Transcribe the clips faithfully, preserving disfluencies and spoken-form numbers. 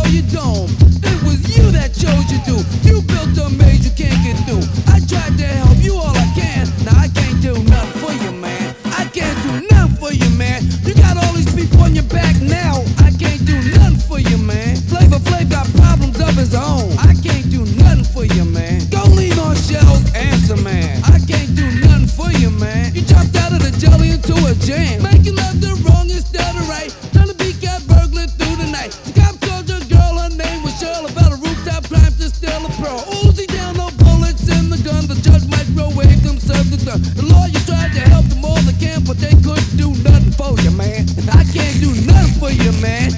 for your dome. It was you that chose your do. You built a maze you can't get through. I tried to help you all I can. Now I can't do nothing for you, man. I can't do nothing for you, man. You got all these people on your back now. I can't do nothing for you, man. Flavor Flav got problems of his own. I can't do nothing for you, man. Go lean on shells, answer, man. I can't do nothing for you, man. You jumped out of the jelly into a jam, making love the wrong instead of right. Trying to be cat burglar through the night. The cop told your girl her name was Cheryl. About a rooftop climb to steal a pro. Uzi down, no bullets in the gun. The judge microwave them, serve the done. The lawyer tried to help them all they can, but they couldn't do nothing for you, man. I can't do nothing for you, man.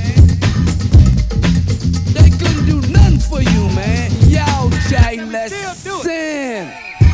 They couldn't do nothing for you, man. Yo, Jay, let's sin.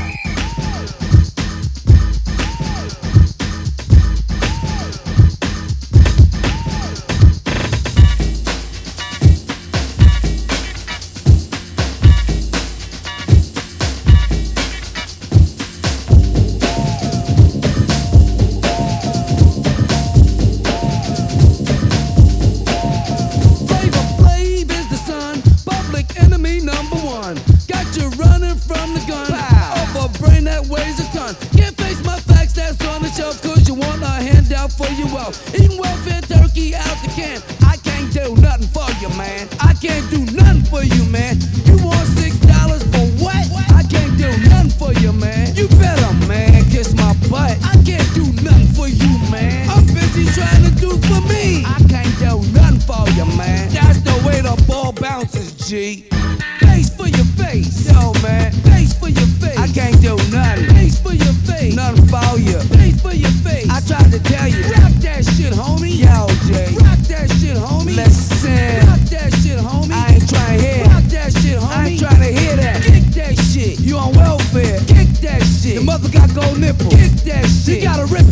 Number one, got you running from the gun. Over a brain that weighs a ton. Can't face my facts that's on the shelf, cause you want a handout for your wealth. Eating welfare turkey out the can. I can't do nothing for you, man. I can't do nothing for you, man. You want six dollars for what? I can't do nothing for you, man. You better, man, kiss my butt. I can't do nothing for you, man. I'm busy trying to do for me. I can't do nothing for you, man. That's the way the ball bounces, G. Face for your face, yo man. Face for your face. I can't do nothing. Face for your face, nothing for you. Face for your face. I tried to tell you, rock that shit, homie. Yo, Jay, rock that shit, homie. Listen, rock that shit, homie. I ain't trying to hear. Rock that shit, homie. I ain't trying to hear that. Kick that shit. You on welfare? Kick that shit. Your mother got gold nipples. Kick that shit. You got a rip